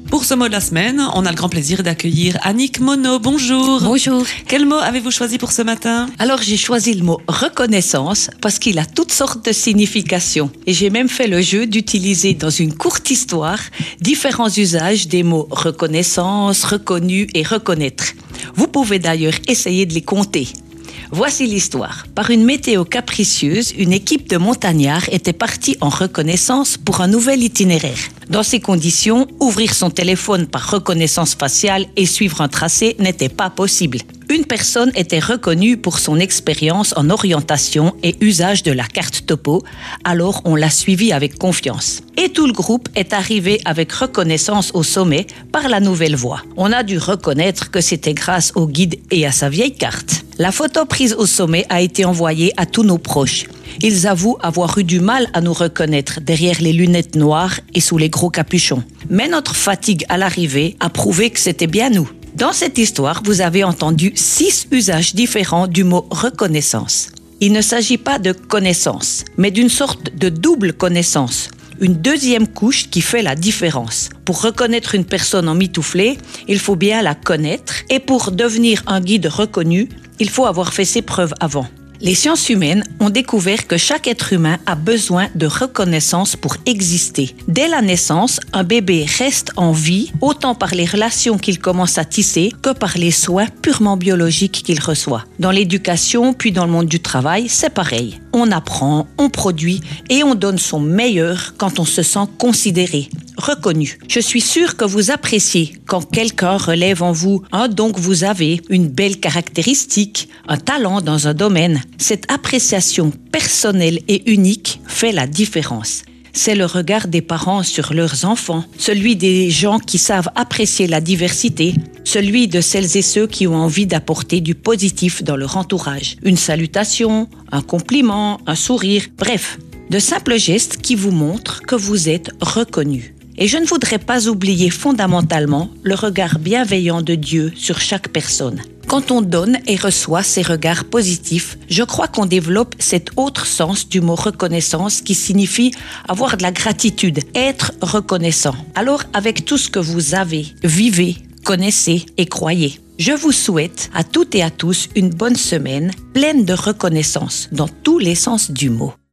Pour ce mot de la semaine, on a le grand plaisir d'accueillir Annick Monod. Bonjour. Bonjour. Quel mot avez-vous choisi pour ce matin? Alors j'ai choisi le mot reconnaissance parce qu'il a toutes sortes de significations. Et j'ai même fait le jeu d'utiliser dans une courte histoire différents usages des mots reconnaissance, reconnu et reconnaître. Vous pouvez d'ailleurs essayer de les compter. Voici l'histoire. Par une météo capricieuse, une équipe de montagnards était partie en reconnaissance pour un nouvel itinéraire. Dans ces conditions, ouvrir son téléphone par reconnaissance faciale et suivre un tracé n'était pas possible. Une personne était reconnue pour son expérience en orientation et usage de la carte topo, alors on l'a suivi avec confiance. Et tout le groupe est arrivé avec reconnaissance au sommet par la nouvelle voie. On a dû reconnaître que c'était grâce au guide et à sa vieille carte. La photo prise au sommet a été envoyée à tous nos proches. Ils avouent avoir eu du mal à nous reconnaître derrière les lunettes noires et sous les gros capuchons. Mais notre fatigue à l'arrivée a prouvé que c'était bien nous. Dans cette histoire, vous avez entendu 6 usages différents du mot reconnaissance. Il ne s'agit pas de connaissance, mais d'une sorte de double connaissance. Une deuxième couche qui fait la différence. Pour reconnaître une personne emmitouflée, il faut bien la connaître. Et pour devenir un guide reconnu, il faut avoir fait ses preuves avant. Les sciences humaines ont découvert que chaque être humain a besoin de reconnaissance pour exister. Dès la naissance, un bébé reste en vie, autant par les relations qu'il commence à tisser que par les soins purement biologiques qu'il reçoit. Dans l'éducation, puis dans le monde du travail, c'est pareil. On apprend, on produit et on donne son meilleur quand on se sent considéré, reconnu. Je suis sûre que vous appréciez quand quelqu'un relève en vous un don que vous avez, une belle caractéristique, un talent dans un domaine. Cette appréciation personnelle et unique fait la différence. C'est le regard des parents sur leurs enfants, celui des gens qui savent apprécier la diversité, celui de celles et ceux qui ont envie d'apporter du positif dans leur entourage. Une salutation, un compliment, un sourire, bref, de simples gestes qui vous montrent que vous êtes reconnu. Et je ne voudrais pas oublier fondamentalement le regard bienveillant de Dieu sur chaque personne. Quand on donne et reçoit ces regards positifs, je crois qu'on développe cet autre sens du mot reconnaissance qui signifie avoir de la gratitude, être reconnaissant. Alors, avec tout ce que vous avez, vivez, connaissez et croyez. Je vous souhaite à toutes et à tous une bonne semaine pleine de reconnaissance dans tous les sens du mot.